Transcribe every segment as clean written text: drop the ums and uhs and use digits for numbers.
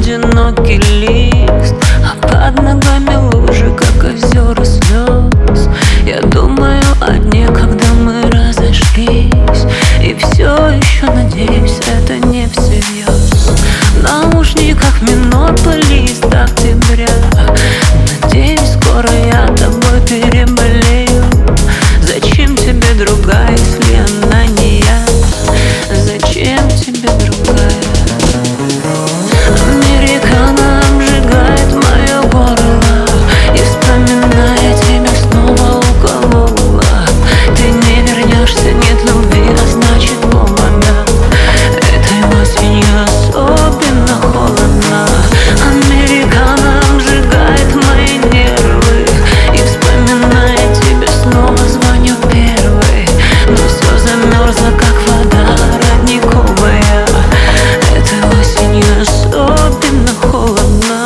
одинокий лист, а под ногами лужи, как озера слез. Я думаю о дне, когда мы разошлись, и все еще надеюсь, это не всерьез. В наушниках Минополис до октября. Надеюсь, скоро я тобой переболею. Зачем тебе другая, если она не я? Зачем тебе другая? Американо обжигает мое горло, и вспоминая тебя снова уколола. Ты не вернешься, нет любви, а значит помада. Этой осенью особенно холодно. Американо обжигает мои нервы, и вспоминая тебя снова звоню первой. Но все замерзло, как вода родниковая. Этой осенью особенно холодно.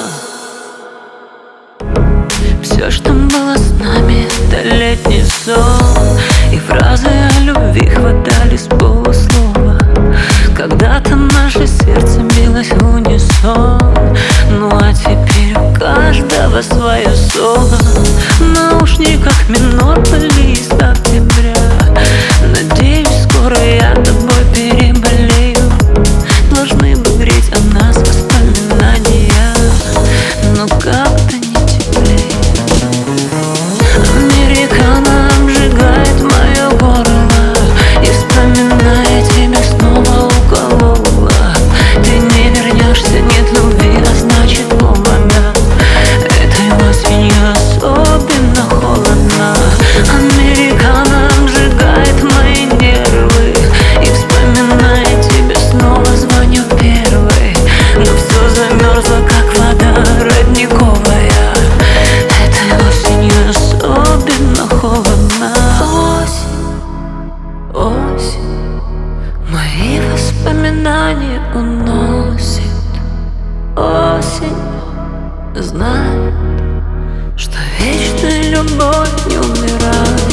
Все, что было с нами, это летний сон, и фразы о любви хватали с полуслова. Когда-то наше сердце билось в унисон, ну а теперь у каждого свое соло. В наушниках Минополис до октября. Надеюсь, скоро я тобой переболею. Должны бы греть о нас воспоминания, но как-то не теплее. Американо обжигает мое горло, и вспоминая тебя снова уколола. Ты не вернешься, нет любви, а значит помада. Этой осенью особенно холодно. Американо обжигает мои нервы, и вспоминая тебя снова звоню первой. Но все замерзло, как вода родниковая. Этой осенью особенно холодно. Осень, осень, мои воспоминания уносит. Осень знает, что вечная любовь не умирает.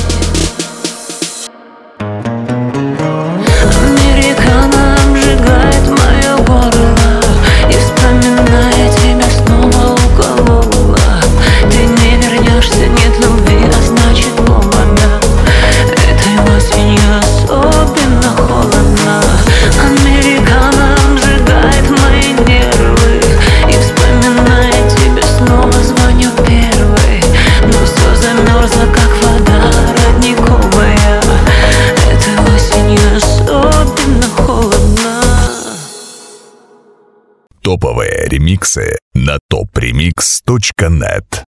Американо обжигает мое горло, и вспоминая тебя снова уколола. Ты не вернешься, нет любви, а значит помада. Этой осенью особенно холодно. Американо обжигает мои нервы, и вспоминая тебя снова звоню первой. Но все замерзло, как вода родниковая. Этой осенью особенно холодно. Топовые ремиксы на topremix.net.